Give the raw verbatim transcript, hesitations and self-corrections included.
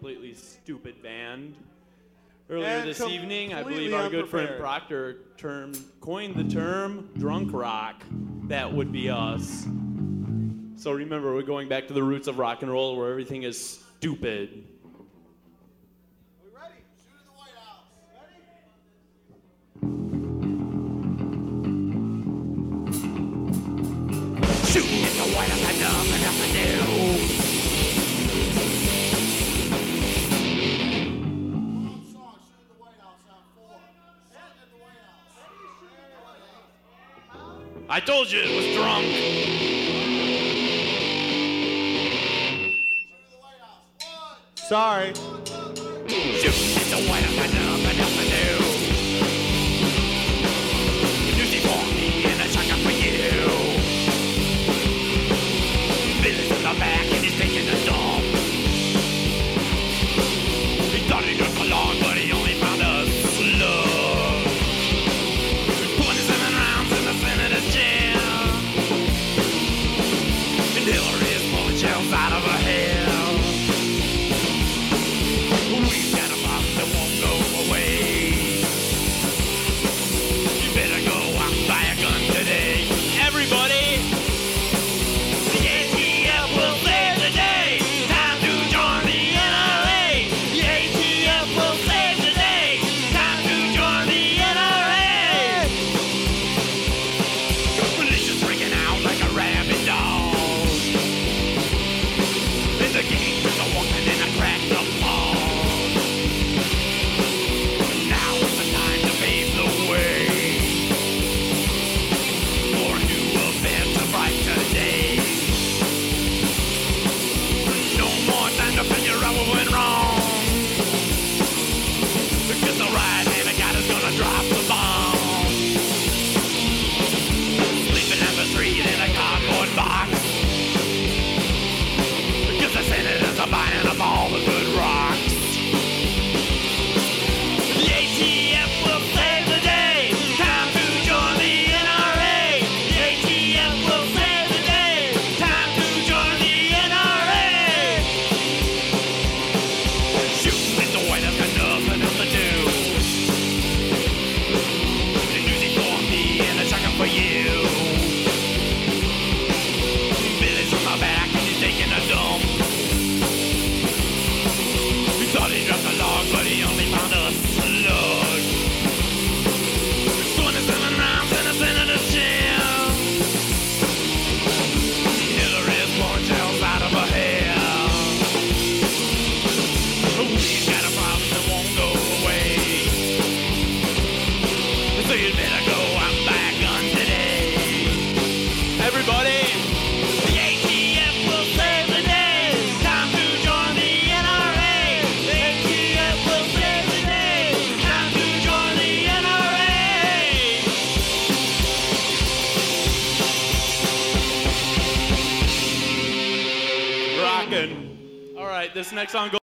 completely stupid band. Earlier And this evening, I believe completely our good friend unprepared. Proctor term, coined the term drunk rock. That would be us. So remember, we're going back to the roots of rock and roll where everything is stupid. We ready? Shoot at the White House. Ready? Shooting at the White House, I know enough to do. Wrong song. Shoot at the White House on four. Shoot at the White House. I told you it was drunk. Shoot at the White House. One. Sorry. Shooting at the White House, I know enough to do. Music for me and a shotgun for you. Billy's in the back and he's taking a dump. He thought he took along, but he only found a slug. twenty-seven rounds in the senator's chair. And Hillary is pulling shells out of her hair. We've got a problem that won't go away. You better go out and buy a gun today. Everybody! The A T F will save the day. Time to join the N R A. The A T F will save the day. Time to join the N R A. Militia's freaking out like a rabid dog. And the gangsters are walking in a cracked up fog. Now is the time to pave the way for a new event, a brighter day. No more time to figure out what went wrong. Because the right-handed guy is gonna drop the bomb. Sleeping in the street in a cardboard box. Because the senators are buying up all the good rocks. The A T F will save the day. Time to join the N R A. The A T F will save the day. Time to join the N R A. Shooting at the White House, got nothing else to do. The music for me and a shotgun for you. Billy's on my back and he's taking a dump. He thought he dropped a log, but he only found a slug. twenty-seven rounds in a senator's chair. Hillary is blowing shells out of her hair. We've got a problem that won't go away. So you better go out and buy a gun today. Everybody, The A T F will save the day. Time to join the N R A. The A T F will save the day. Time to join the N R A. rockin'. All right, this next song goes.